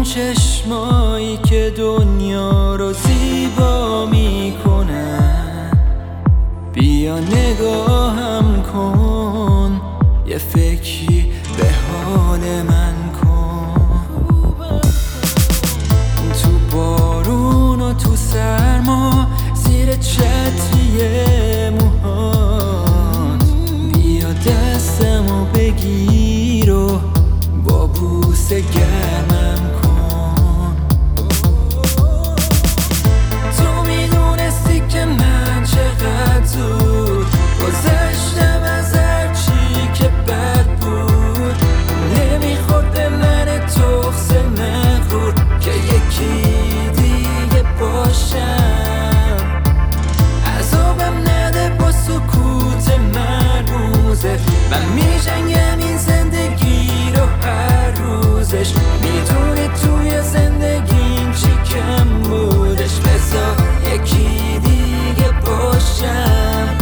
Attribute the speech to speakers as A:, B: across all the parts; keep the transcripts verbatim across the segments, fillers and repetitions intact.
A: چشمایی که دنیا رو زیبا میکنن، بیا نگاهم کن، یه فکری به حال من کن. تو بارون و تو سرما زیر چتری موهات، بیا دستمو بگیر و با بوسه گرمم کن. تو میدونستی که من چقدر زود گذشتم از هرچی که بد بود، نمیخورد به من تخس مغرور که یکی دیگه باشم. عذابم نده با سکوت مرموزه، من میجنگم این زندگی رو هر روزش. میدونی توی زندگیم چی کم بودش، بذار یکی دیگه باشم.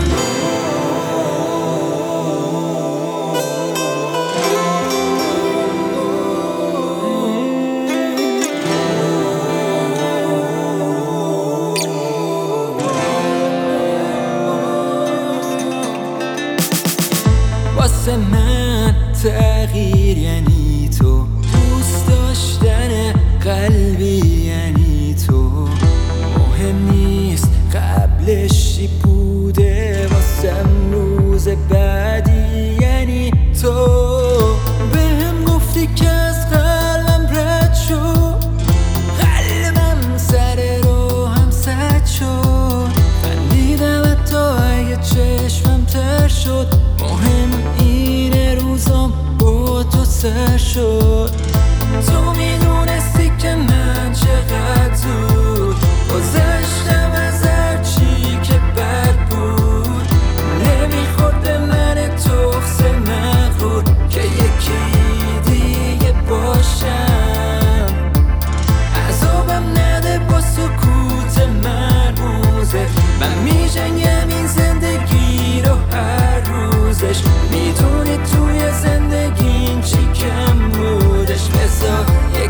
A: واسه من تغییر یعنی تو، دوست داشتن قلبی یعنی تو. مهم نیست قبلش چی بوده، واسم روز بعدی یعنی تو. بهم گفتی که از قلبم رد شد، قلبم سر رو هم سد شد. خندیدم حتی اگه چشمم تر شد، مهم اینه روزم با تو سر شد. تو میدونستی که من چقدر زود گذشتم از هرچی که بد بود، نمیخورد به من تخس مغرور که یکی دیگه باشم. عذابم نده با سکوت مرموزه، من میجنگم این زندگی رو هر روزش. میدونی توی زندگیم چی کم بودش، بذار